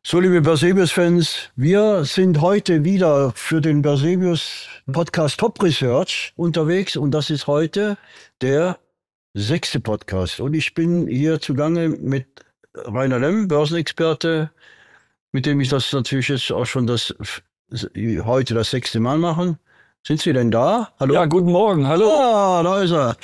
So, liebe Bersebius-Fans, wir sind heute wieder für den Bersebius-Podcast Top Research unterwegs und das ist heute der 6. Podcast. Und ich bin hier zugange mit Rainer Lemm, Börsenexperte, mit dem ich das natürlich jetzt auch schon heute das 6. Mal mache. Sind Sie denn da? Hallo? Ja, guten Morgen, hallo. Ah, da ist er.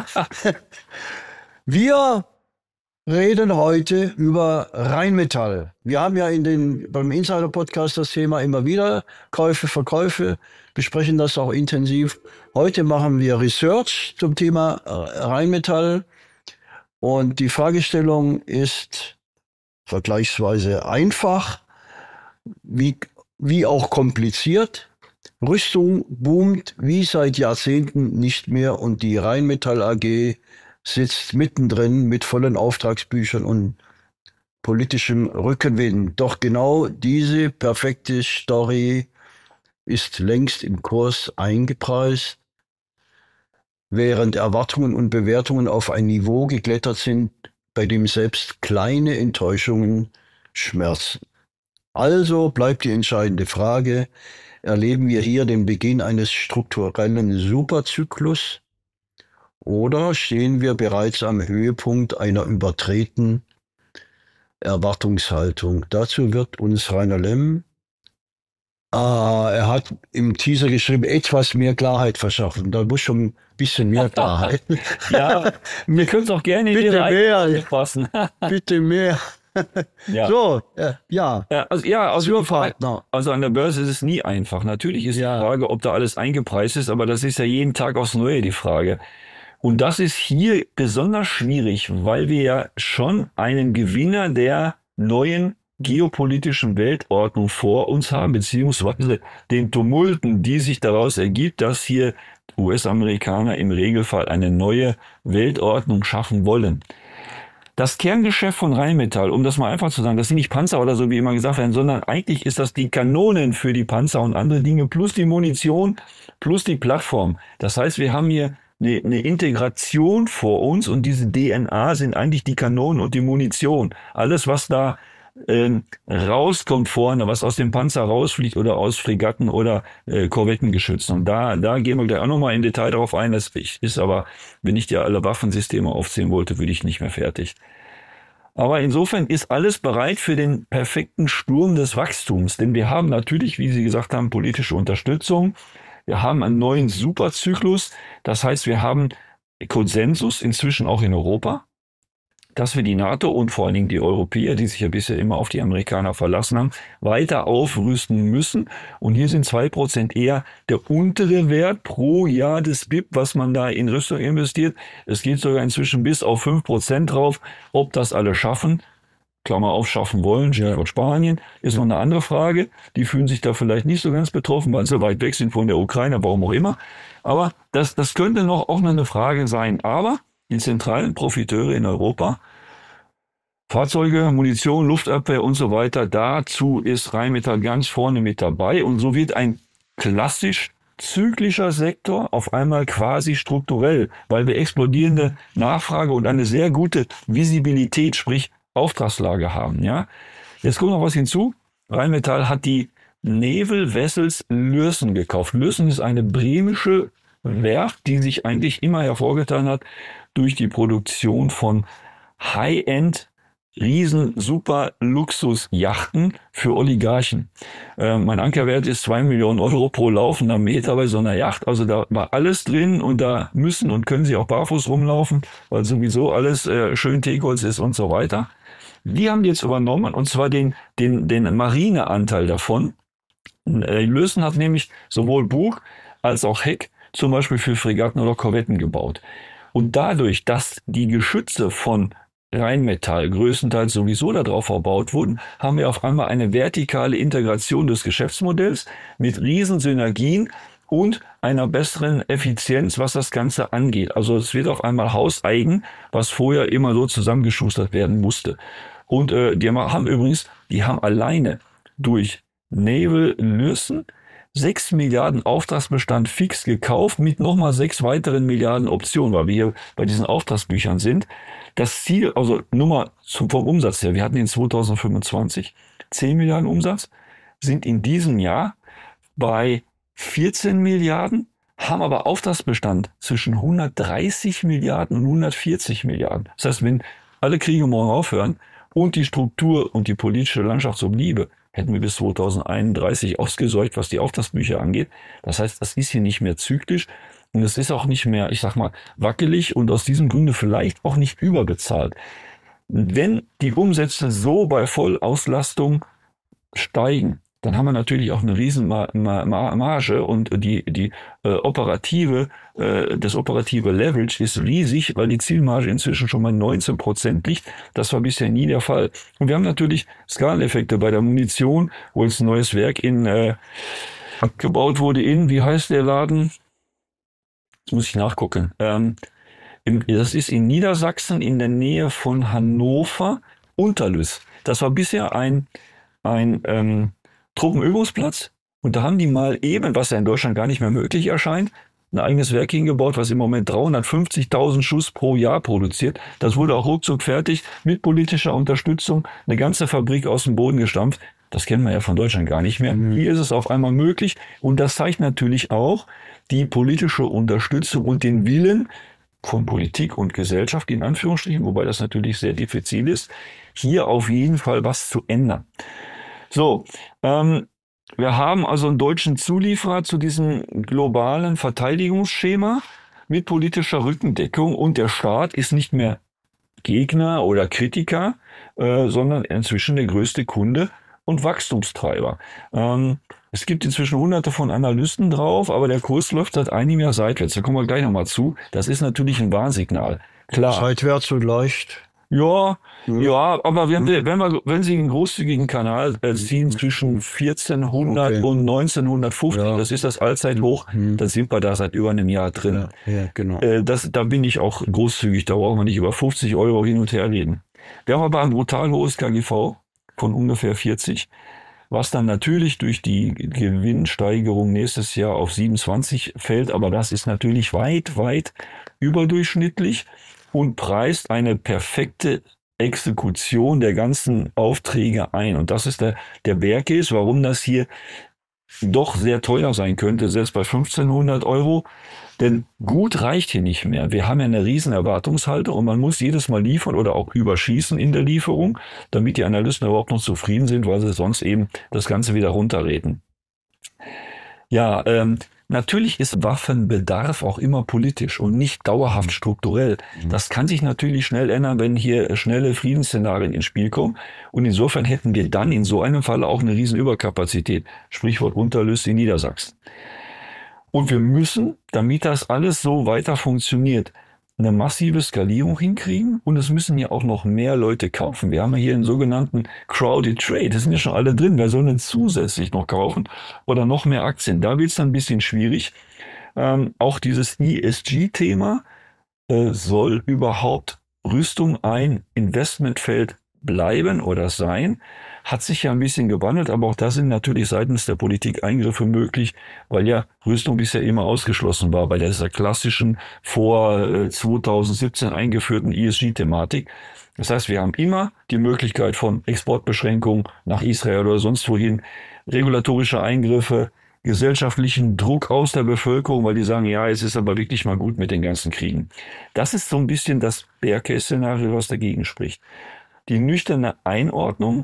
Wir reden heute über Rheinmetall. Wir haben ja beim Insider-Podcast das Thema immer wieder Käufe, Verkäufe, besprechen das auch intensiv. Heute machen wir Research zum Thema Rheinmetall und die Fragestellung ist vergleichsweise einfach, wie auch kompliziert. Rüstung boomt wie seit Jahrzehnten nicht mehr und die Rheinmetall AG sitzt mittendrin mit vollen Auftragsbüchern und politischem Rückenwind. Doch genau diese perfekte Story ist längst im Kurs eingepreist, während Erwartungen und Bewertungen auf ein Niveau geklettert sind, bei dem selbst kleine Enttäuschungen schmerzen. Also bleibt die entscheidende Frage: Erleben wir hier den Beginn eines strukturellen Superzyklus? Oder stehen wir bereits am Höhepunkt einer überdrehten Erwartungshaltung? Dazu wird uns Rainer Lemm, er hat im Teaser geschrieben, etwas mehr Klarheit verschaffen. Da muss schon ein bisschen mehr Klarheit. Ja, wir können es auch gerne in Ihre Eigenschaft fassen. Bitte mehr. Ja. So, also an der Börse ist es nie einfach. Natürlich ist die Frage, ob da alles eingepreist ist, aber das ist ja jeden Tag aufs Neue die Frage. Und das ist hier besonders schwierig, weil wir ja schon einen Gewinner der neuen geopolitischen Weltordnung vor uns haben, beziehungsweise den Tumulten, die sich daraus ergibt, dass hier US-Amerikaner im Regelfall eine neue Weltordnung schaffen wollen. Das Kerngeschäft von Rheinmetall, um das mal einfach zu sagen, das sind nicht Panzer oder so, wie immer gesagt werden, sondern eigentlich ist das die Kanonen für die Panzer und andere Dinge, plus die Munition, plus die Plattform. Das heißt, wir haben hier eine Integration vor uns und diese DNA sind eigentlich die Kanonen und die Munition. Alles, was da rauskommt vorne, was aus dem Panzer rausfliegt oder aus Fregatten oder Korvettengeschützen. Und da gehen wir gleich auch nochmal in Detail darauf ein. Das ist aber, wenn ich dir alle Waffensysteme aufzählen wollte, würde ich nicht mehr fertig. Aber insofern ist alles bereit für den perfekten Sturm des Wachstums. Denn wir haben natürlich, wie Sie gesagt haben, politische Unterstützung. Wir haben einen neuen Superzyklus. Das heißt, wir haben Konsensus inzwischen auch in Europa, dass wir die NATO und vor allen Dingen die Europäer, die sich ja bisher immer auf die Amerikaner verlassen haben, weiter aufrüsten müssen. Und hier sind 2% eher der untere Wert pro Jahr des BIP, was man da in Rüstung investiert. Es geht sogar inzwischen bis auf 5% drauf. Ob das alle schaffen, Klammer auf, schaffen wollen, Stichwort Spanien, ist noch eine andere Frage. Die fühlen sich da vielleicht nicht so ganz betroffen, weil sie so weit weg sind von der Ukraine, warum auch immer. Aber das könnte auch noch eine Frage sein. Aber die zentralen Profiteure in Europa, Fahrzeuge, Munition, Luftabwehr und so weiter, dazu ist Rheinmetall ganz vorne mit dabei. Und so wird ein klassisch zyklischer Sektor auf einmal quasi strukturell, weil wir explodierende Nachfrage und eine sehr gute Visibilität, sprich Auftragslage haben. Ja, jetzt kommt noch was hinzu. Rheinmetall hat die Naval Vessels Lürssen gekauft. Lürssen ist eine bremische Werft, die sich eigentlich immer hervorgetan hat durch die Produktion von High-End Riesen-Super-Luxus-Yachten für Oligarchen. Mein Ankerwert ist 2 Millionen Euro pro laufender Meter bei so einer Yacht. Also da war alles drin und da müssen und können sie auch barfuß rumlaufen, weil sowieso alles schön Teakholz ist und so weiter. Die haben die jetzt übernommen und zwar den Marineanteil davon. Lürssen hat nämlich sowohl Bug als auch Heck zum Beispiel für Fregatten oder Korvetten gebaut. Und dadurch, dass die Geschütze von Rheinmetall größtenteils sowieso darauf verbaut wurden, haben wir auf einmal eine vertikale Integration des Geschäftsmodells mit riesen Synergien und einer besseren Effizienz, was das Ganze angeht. Also es wird auf einmal hauseigen, was vorher immer so zusammengeschustert werden musste. Und die haben alleine durch Naval Lürssen 6 Milliarden Auftragsbestand fix gekauft mit nochmal 6 weiteren Milliarden Optionen, weil wir hier bei diesen Auftragsbüchern sind. Das Ziel, also nur mal vom Umsatz her, wir hatten in 2025 10 Milliarden Umsatz, sind in diesem Jahr bei 14 Milliarden, haben aber Auftragsbestand zwischen 130 Milliarden und 140 Milliarden. Das heißt, wenn alle Kriege morgen aufhören und die Struktur und die politische Landschaft so bliebe, hätten wir bis 2031 ausgesäugt, was die Auftragsbücher angeht. Das heißt, das ist hier nicht mehr zyklisch und es ist auch nicht mehr, ich sag mal, wackelig und aus diesem Grunde vielleicht auch nicht überbezahlt. Wenn die Umsätze so bei Vollauslastung steigen, dann haben wir natürlich auch eine riesen Marge und das operative Leverage ist riesig, weil die Zielmarge inzwischen schon mal 19% liegt. Das war bisher nie der Fall. Und wir haben natürlich Skaleneffekte bei der Munition, wo jetzt ein neues Werk gebaut wurde wie heißt der Laden? Jetzt muss ich nachgucken. Das ist in Niedersachsen in der Nähe von Hannover, Unterlüß. Das war bisher ein Truppenübungsplatz und da haben die mal eben, was ja in Deutschland gar nicht mehr möglich erscheint, ein eigenes Werk hingebaut, was im Moment 350.000 Schuss pro Jahr produziert. Das wurde auch ruckzuck fertig mit politischer Unterstützung, eine ganze Fabrik aus dem Boden gestampft. Das kennen wir ja von Deutschland gar nicht mehr. Hier ist es auf einmal möglich und das zeigt natürlich auch die politische Unterstützung und den Willen von Politik und Gesellschaft in Anführungsstrichen, wobei das natürlich sehr diffizil ist, hier auf jeden Fall was zu ändern. So, wir haben also einen deutschen Zulieferer zu diesem globalen Verteidigungsschema mit politischer Rückendeckung und der Staat ist nicht mehr Gegner oder Kritiker, sondern inzwischen der größte Kunde und Wachstumstreiber. Es gibt inzwischen hunderte von Analysten drauf, aber der Kurs läuft seit einem Jahr seitwärts. Da kommen wir gleich nochmal zu. Das ist natürlich ein Warnsignal. Klar. Seitwärts und leicht. Ja, aber wenn Sie einen großzügigen Kanal ziehen zwischen 1400 und 1950, das ist das Allzeithoch, dann sind wir da seit über einem Jahr drin. Ja, genau. Da bin ich auch großzügig, da brauchen wir nicht über 50 € hin und her reden. Wir haben aber ein brutal hohes KGV von ungefähr 40, was dann natürlich durch die Gewinnsteigerung nächstes Jahr auf 27 fällt, aber das ist natürlich weit, weit überdurchschnittlich und preist eine perfekte Exekution der ganzen Aufträge ein. Und das ist der Bear Case, warum das hier doch sehr teuer sein könnte, selbst bei 1500 €. Denn gut reicht hier nicht mehr. Wir haben ja eine riesen Erwartungshaltung und man muss jedes Mal liefern oder auch überschießen in der Lieferung, damit die Analysten überhaupt noch zufrieden sind, weil sie sonst eben das Ganze wieder runterreden. Ja, natürlich ist Waffenbedarf auch immer politisch und nicht dauerhaft strukturell. Das kann sich natürlich schnell ändern, wenn hier schnelle Friedensszenarien ins Spiel kommen. Und insofern hätten wir dann in so einem Fall auch eine riesen Überkapazität. Sprichwort Unterlüß in Niedersachsen. Und wir müssen, damit das alles so weiter funktioniert, eine massive Skalierung hinkriegen und es müssen ja auch noch mehr Leute kaufen. Wir haben ja hier einen sogenannten Crowded Trade, das sind ja schon alle drin. Wer soll denn zusätzlich noch kaufen oder noch mehr Aktien? Da wird es dann ein bisschen schwierig. Auch dieses ESG-Thema soll überhaupt Rüstung ein Investmentfeld bleiben oder sein, hat sich ja ein bisschen gewandelt, aber auch da sind natürlich seitens der Politik Eingriffe möglich, weil ja Rüstung bisher immer ausgeschlossen war bei dieser klassischen vor 2017 eingeführten ESG-Thematik. Das heißt, wir haben immer die Möglichkeit von Exportbeschränkungen nach Israel oder sonst wohin, regulatorische Eingriffe, gesellschaftlichen Druck aus der Bevölkerung, weil die sagen, ja, es ist aber wirklich mal gut mit den ganzen Kriegen. Das ist so ein bisschen das Bear-Case-Szenario, was dagegen spricht. Die nüchterne Einordnung: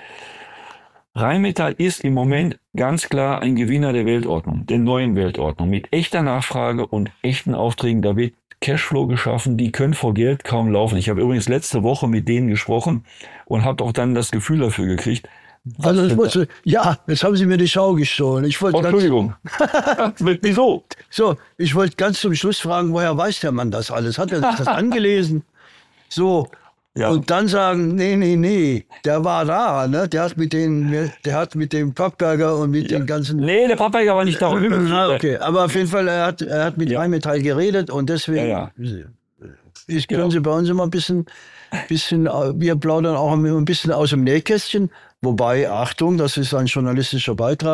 Rheinmetall ist im Moment ganz klar ein Gewinner der Weltordnung, der neuen Weltordnung, mit echter Nachfrage und echten Aufträgen. Da wird Cashflow geschaffen, die können vor Geld kaum laufen. Ich habe übrigens letzte Woche mit denen gesprochen und habe auch dann das Gefühl dafür gekriegt. Also jetzt haben Sie mir die Schau gestohlen. Entschuldigung. Wieso? So, ich wollte ganz zum Schluss fragen, woher weiß der Mann das alles? Hat er sich das angelesen? So. Ja. Und dann sagen, nee, der war da, ne? Der hat mit dem Pappberger und mit den ganzen... Nee, der Pappberger war nicht da. Okay, aber auf jeden Fall, er hat mit Rheinmetall geredet und deswegen können Sie bei uns immer ein bisschen, wir plaudern auch ein bisschen aus dem Nähkästchen, wobei, Achtung, das ist ein journalistischer Beitrag,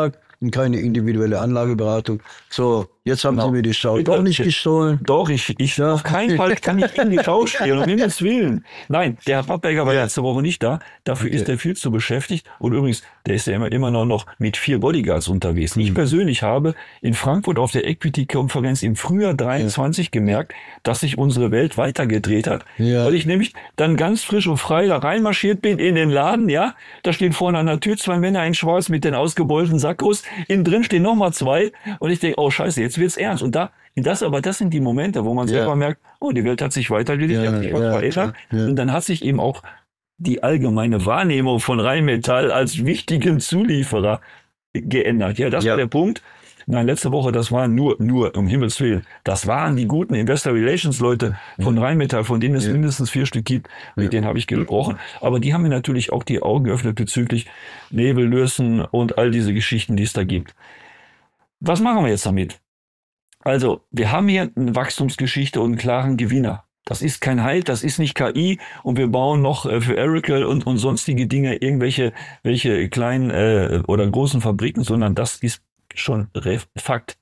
und keine individuelle Anlageberatung. So, jetzt haben Sie mir die Schau doch nicht gestohlen. Doch, auf keinen Fall kann ich Ihnen die Schau stehlen, um Himmels Willen. Nein, der Herr Pappberger war letzte Woche nicht da. Dafür ist er viel zu beschäftigt. Und übrigens, der ist ja immer noch mit 4 Bodyguards unterwegs. Ich persönlich habe in Frankfurt auf der Equity-Konferenz im Frühjahr 23 gemerkt, dass sich unsere Welt weitergedreht hat. Ja. Weil ich nämlich dann ganz frisch und frei da reinmarschiert bin in den Laden, ja. Da stehen vorne an der Tür 2 Männer in Schwarz mit den ausgebeulten Sackos. Innen drin stehen nochmal 2. Und ich denke, oh Scheiße, jetzt wird's ernst. Und das sind die Momente, wo man selber merkt, oh, die Welt hat sich weitergedreht, hat sich was verändert. Und dann hat sich eben auch die allgemeine Wahrnehmung von Rheinmetall als wichtigen Zulieferer geändert. Ja, das war der Punkt. Nein, letzte Woche, das waren nur, um Himmels Willen, das waren die guten Investor Relations Leute von Rheinmetall, von denen es mindestens 4 Stück gibt, mit denen habe ich gesprochen. Aber die haben mir natürlich auch die Augen geöffnet bezüglich Nebellösen und all diese Geschichten, die es da gibt. Was machen wir jetzt damit? Also, wir haben hier eine Wachstumsgeschichte und einen klaren Gewinner. Das ist kein Hype, das ist nicht KI und wir bauen noch für Oracle und sonstige Dinge welche kleinen oder großen Fabriken, sondern das ist schon Fakt.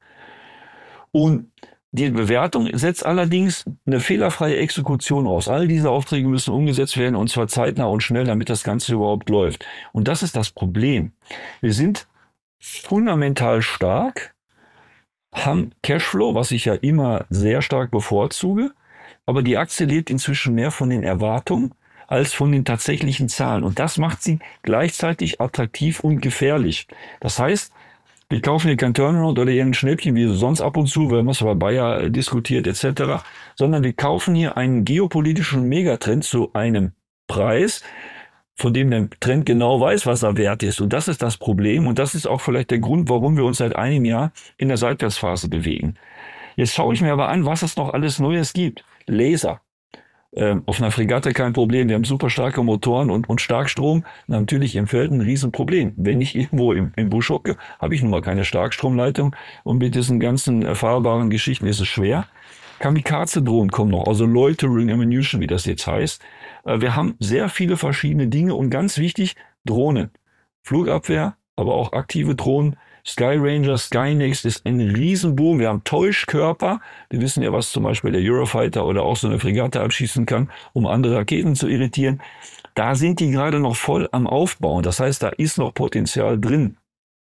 Und die Bewertung setzt allerdings eine fehlerfreie Exekution raus. All diese Aufträge müssen umgesetzt werden und zwar zeitnah und schnell, damit das Ganze überhaupt läuft. Und das ist das Problem. Wir sind fundamental stark, haben Cashflow, was ich ja immer sehr stark bevorzuge, aber die Aktie lebt inzwischen mehr von den Erwartungen als von den tatsächlichen Zahlen. Und das macht sie gleichzeitig attraktiv und gefährlich. Das heißt, wir kaufen hier kein Turnaround oder irgendein Schnäppchen, wie sonst ab und zu, wenn man es bei Bayer diskutiert etc., sondern wir kaufen hier einen geopolitischen Megatrend zu einem Preis, von dem der Trend genau weiß, was er wert ist. Und das ist das Problem und das ist auch vielleicht der Grund, warum wir uns seit einem Jahr in der Seitwärtsphase bewegen. Jetzt schaue ich mir aber an, was es noch alles Neues gibt. Laser. Auf einer Fregatte kein Problem. Wir haben super starke Motoren und Starkstrom. Natürlich im Feld ein Riesenproblem. Wenn ich irgendwo im Busch hocke, habe ich nun mal keine Starkstromleitung. Und mit diesen ganzen erfahrbaren Geschichten ist es schwer. Kamikaze-Drohnen kommen noch, also Loitering Ammunition, wie das jetzt heißt. Wir haben sehr viele verschiedene Dinge und ganz wichtig, Drohnen. Flugabwehr, aber auch aktive Drohnen. Sky Ranger, Skynex ist ein Riesenboom. Wir haben Täuschkörper. Wir wissen ja, was zum Beispiel der Eurofighter oder auch so eine Fregatte abschießen kann, um andere Raketen zu irritieren. Da sind die gerade noch voll am Aufbauen. Das heißt, da ist noch Potenzial drin.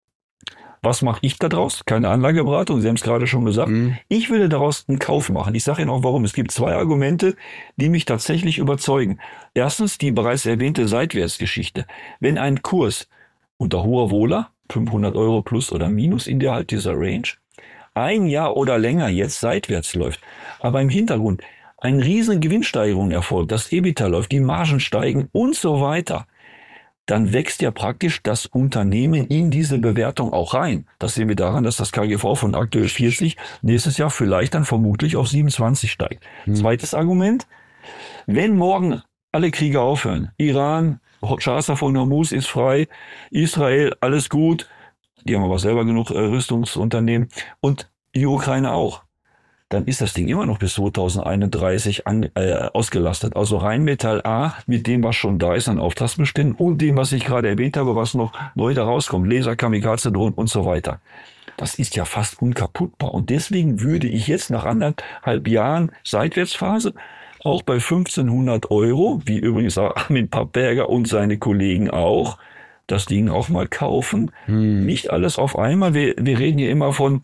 Was mache ich da draus? Keine Anlageberatung, Sie haben es gerade schon gesagt. Ich würde daraus einen Kauf machen. Ich sage Ihnen auch warum. Es gibt 2 Argumente, die mich tatsächlich überzeugen. Erstens die bereits erwähnte Seitwärtsgeschichte. Wenn ein Kurs unter hoher Wohler, 500 € plus oder minus innerhalb dieser Range, ein Jahr oder länger jetzt seitwärts läuft, aber im Hintergrund eine riesen Gewinnsteigerung erfolgt, das EBITDA läuft, die Margen steigen und so weiter, dann wächst ja praktisch das Unternehmen in diese Bewertung auch rein. Das sehen wir daran, dass das KGV von aktuell 40 nächstes Jahr vielleicht dann vermutlich auf 27 steigt. Zweites Argument, wenn morgen alle Kriege aufhören, Iran, Straße von Hormuz ist frei, Israel, alles gut, die haben aber selber genug Rüstungsunternehmen und die Ukraine auch, dann ist das Ding immer noch bis 2031 ausgelastet. Also Rheinmetall A mit dem, was schon da ist an Auftragsbeständen und dem, was ich gerade erwähnt habe, was noch neu da rauskommt, Laser, Kamikaze-Drohnen und so weiter. Das ist ja fast unkaputtbar und deswegen würde ich jetzt nach 1,5 Jahren Seitwärtsphase auch bei 1.500 €, wie übrigens Armin Pappberger und seine Kollegen auch, das Ding auch mal kaufen. Nicht alles auf einmal. Wir reden hier immer von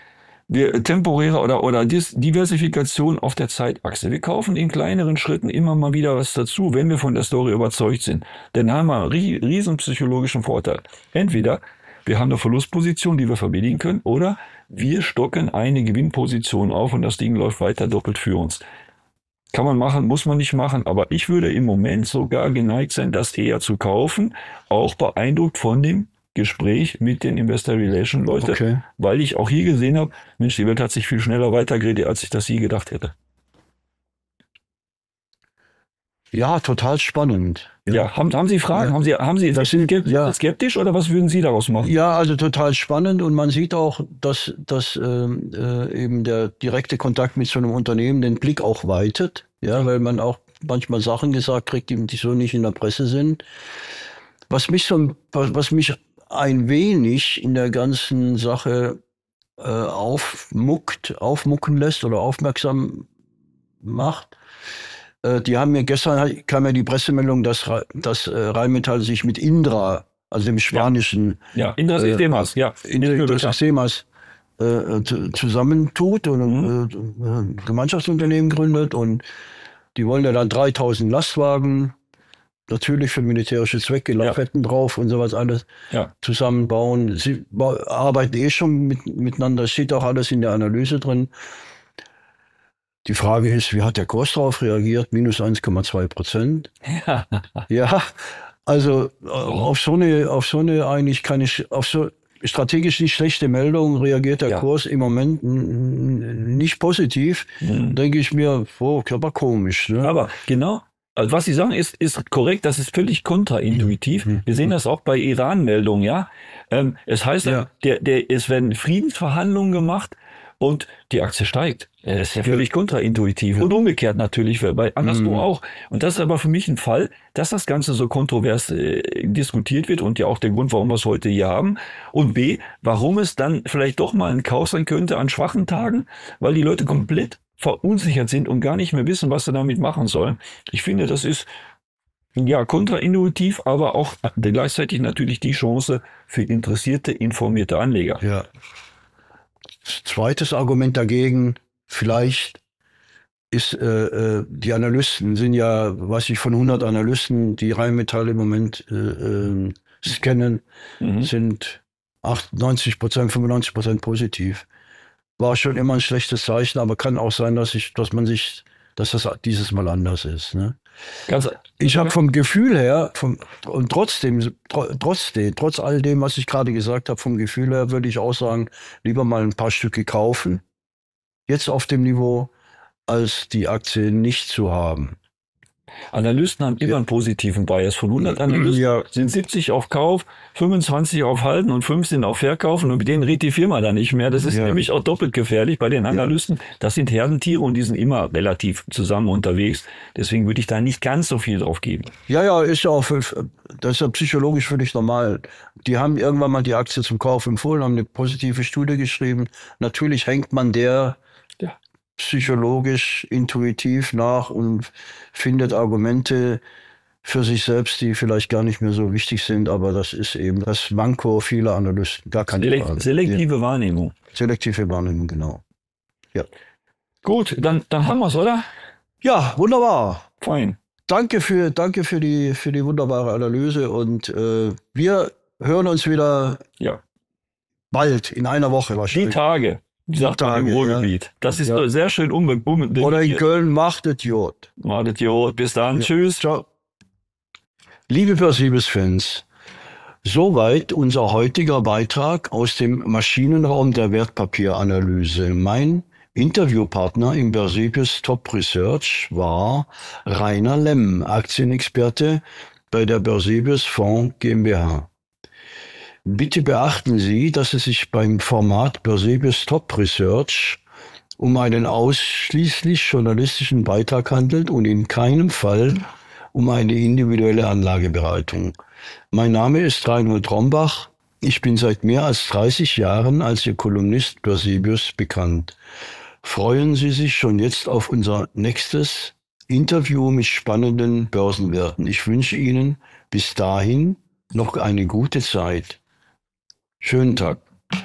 temporärer oder Diversifikation auf der Zeitachse. Wir kaufen in kleineren Schritten immer mal wieder was dazu, wenn wir von der Story überzeugt sind. Denn dann haben wir einen riesen psychologischen Vorteil. Entweder wir haben eine Verlustposition, die wir verbilligen können, oder wir stocken eine Gewinnposition auf und das Ding läuft weiter doppelt für uns. Kann man machen, muss man nicht machen, aber ich würde im Moment sogar geneigt sein, das eher zu kaufen, auch beeindruckt von dem Gespräch mit den Investor Relation Leuten, weil ich auch hier gesehen habe, Mensch, die Welt hat sich viel schneller weitergeredet, als ich das je gedacht hätte. Ja, total spannend. Ja, haben Sie Fragen? Ja. Haben Sie skeptisch oder was würden Sie daraus machen? Ja, also total spannend und man sieht auch, dass eben der direkte Kontakt mit so einem Unternehmen den Blick auch weitet, ja, weil man auch manchmal Sachen gesagt kriegt, die so nicht in der Presse sind. Was mich ein wenig in der ganzen Sache aufmucken lässt oder aufmerksam macht. Die haben mir gestern kam ja die Pressemeldung, dass Rheinmetall sich mit Indra, also dem spanischen Indra Sistemas, Indra Sistemas zusammentut und ein Gemeinschaftsunternehmen gründet, und die wollen ja dann 3000 Lastwagen, natürlich für militärische Zwecke, Lafetten drauf und sowas alles zusammenbauen. Sie arbeiten schon miteinander, das steht auch alles in der Analyse drin. Die Frage ist, wie hat der Kurs darauf reagiert? Minus 1,2%. Ja, also auf so eine eigentlich auf so strategisch nicht schlechte Meldung reagiert der Kurs im Moment nicht positiv. Denke ich mir, aber komisch. Ne? Aber genau, also was Sie sagen, ist korrekt, das ist völlig kontraintuitiv. Wir sehen das auch bei Iran-Meldungen, ja. Es heißt, es werden Friedensverhandlungen gemacht und die Aktie steigt. Das ist ja völlig kontraintuitiv. Und umgekehrt natürlich, bei anderswo auch. Und das ist aber für mich ein Fall, dass das Ganze so kontrovers diskutiert wird und ja auch der Grund, warum wir es heute hier haben. Und B, warum es dann vielleicht doch mal ein Kauf sein könnte an schwachen Tagen, weil die Leute komplett verunsichert sind und gar nicht mehr wissen, was sie damit machen sollen. Ich finde, das ist kontraintuitiv, aber auch gleichzeitig natürlich die Chance für interessierte, informierte Anleger. Ja. Zweites Argument dagegen, vielleicht ist, die Analysten sind ja, weiß ich, von 100 Analysten, die Rheinmetall im Moment scannen, sind 98%, 95% positiv. War schon immer ein schlechtes Zeichen, aber kann auch sein, dass das dieses Mal anders ist. Ne? Ich habe vom Gefühl her, und trotz all dem, was ich gerade gesagt habe, vom Gefühl her würde ich auch sagen, lieber mal ein paar Stücke kaufen, jetzt auf dem Niveau, als die Aktie nicht zu haben. Analysten haben immer einen positiven Bias. Von 100 Analysten sind 70 auf Kauf, 25 auf Halten und 5 sind auf Verkaufen, und mit denen redet die Firma dann nicht mehr. Das ist nämlich auch doppelt gefährlich bei den Analysten. Das sind Herdentiere und die sind immer relativ zusammen unterwegs. Deswegen würde ich da nicht ganz so viel drauf geben. Ja, ist ja auch das ist ja psychologisch völlig normal. Die haben irgendwann mal die Aktie zum Kauf empfohlen, haben eine positive Studie geschrieben. Natürlich hängt man psychologisch, intuitiv nach und findet Argumente für sich selbst, die vielleicht gar nicht mehr so wichtig sind, aber das ist eben das Manko vieler Analysten. Gar keine Frage. Selektive Wahrnehmung. Selektive Wahrnehmung, genau. Ja. Gut, dann haben wir es, oder? Ja, wunderbar. Fein. Danke für die wunderbare Analyse, und wir hören uns wieder bald, in einer Woche wahrscheinlich. Die Tage. Sagt man im Ruhrgebiet. Das ist sehr schön Oder in Köln, macht es Jod. Macht es Jod. Bis dann. Tschüss. Ciao. Liebe Bersibes-Fans, soweit unser heutiger Beitrag aus dem Maschinenraum der Wertpapieranalyse. Mein Interviewpartner im Bersibes Top Research war Rainer Lemm, Aktienexperte bei der Bersibes Fonds GmbH. Bitte beachten Sie, dass es sich beim Format Bersibes Top Research um einen ausschließlich journalistischen Beitrag handelt und in keinem Fall um eine individuelle Anlageberatung. Mein Name ist Reinhold Rombach. Ich bin seit mehr als 30 Jahren als Ihr Kolumnist Bersibes bekannt. Freuen Sie sich schon jetzt auf unser nächstes Interview mit spannenden Börsenwerten. Ich wünsche Ihnen bis dahin noch eine gute Zeit. Schönen Tag.